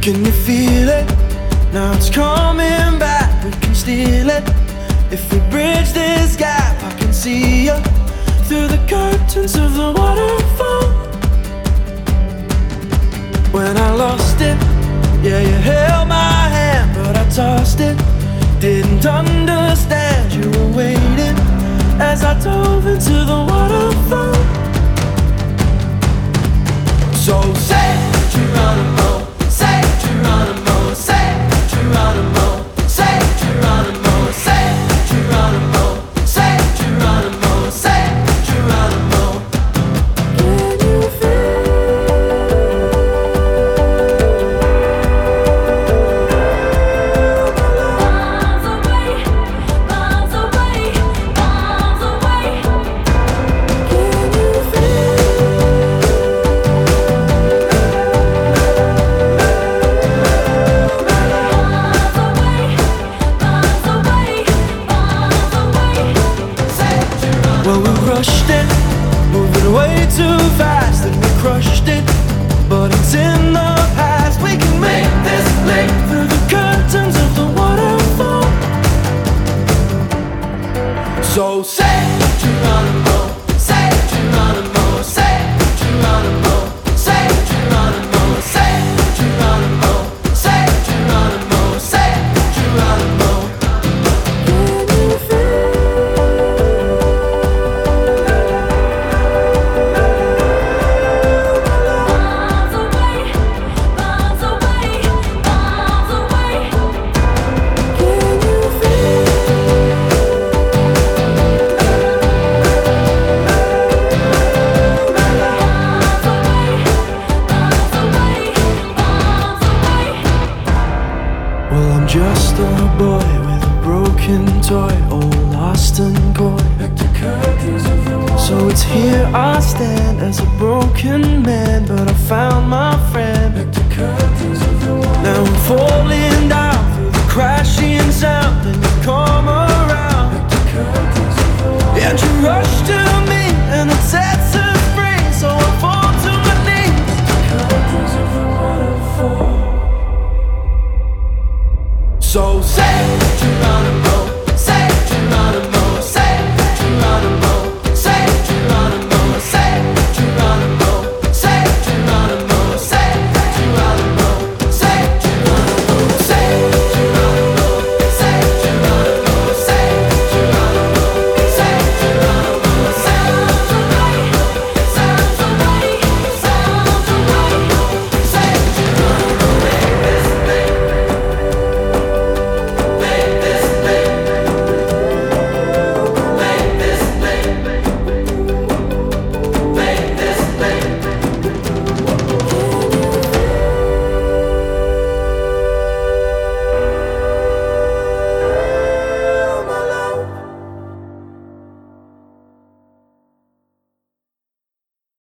Can you feel it? Now it's coming back, we can steal it. If we bridge this gap, I can see you through the curtains of the waterfall. When I lost it, yeah, you held my hand, but I tossed it. Didn't understand you were waiting as I dove into the waterfall. So say Geronimo, say Geronimo, say Geronimo, say Geronimo, say Geronimo, say Geronimo, say Geronimo. Can you feel? Miles away, miles away, miles away. Can you feel? Well, we rushed it, moving way too fast, and we crushed it. But it's in the past, we can make this leap through the curtains of the waterfall. So say Geronimo, say Geronimo, say Geronimo, say Geronimo, say Geronimo, say Geronimo, say Geronimo. Can you feel? Well, I'm just a boy with a broken toy, all lost and coy. So it's here I stand as a broken man, but I found my friend. Now I'm falling down through the crashing sound, and you come around, and you rush to me, and it sets us free. So I fall to my knees. So say